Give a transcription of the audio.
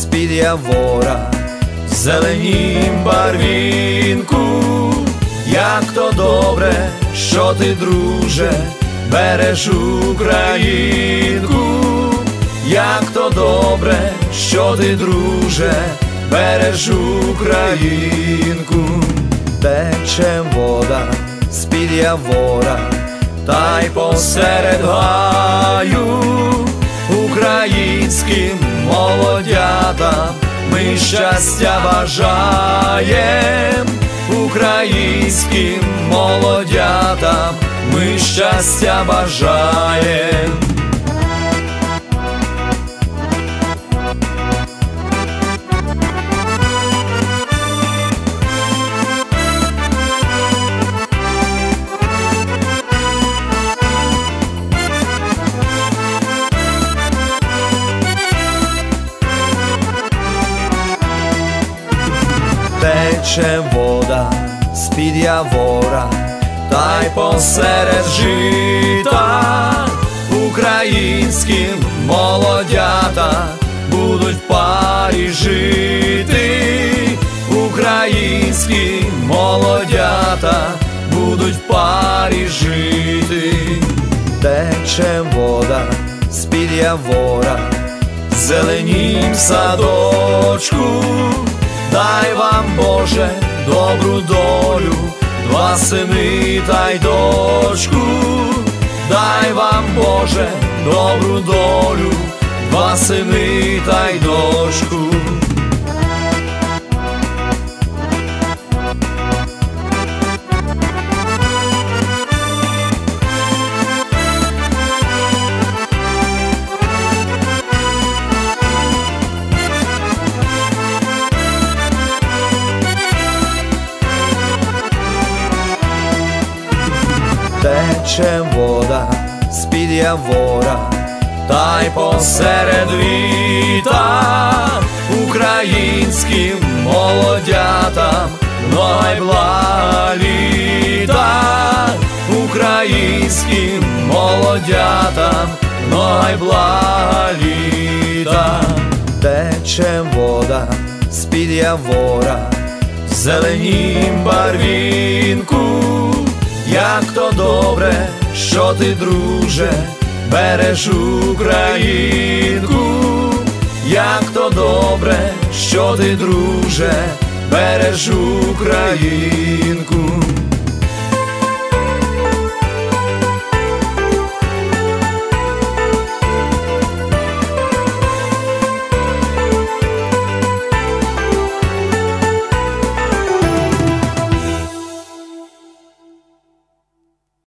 з-під явора в зеленім барвінку. Як то добре, що ти, друже, береш Українку. Як то добре, що ти, друже, береш Українку. Тече вода з-під явора, та й посеред гаю українським молодятам ми щастя бажаєм. Українським молодятам ми щастя бажаєм. Тече вода з-під явора, та й посеред жита українським молодята будуть в парі жити. Українські молодята будуть в парі жити. Тече вода з-під явора в зеленім садочку. Дай вам, Боже, добру долю, два сини та й дочку. Дай вам, Боже, добру долю, два сини та й дочку. Тече вода з-під явора, та й посеред літа українським молодятам най блага літа. Українським молодятам най блага літа. Тече вода з-під явора в зеленім барвінку. Як то добре, що ти, друже, береш Українку. Як то добре, що ти, друже, береш Українку.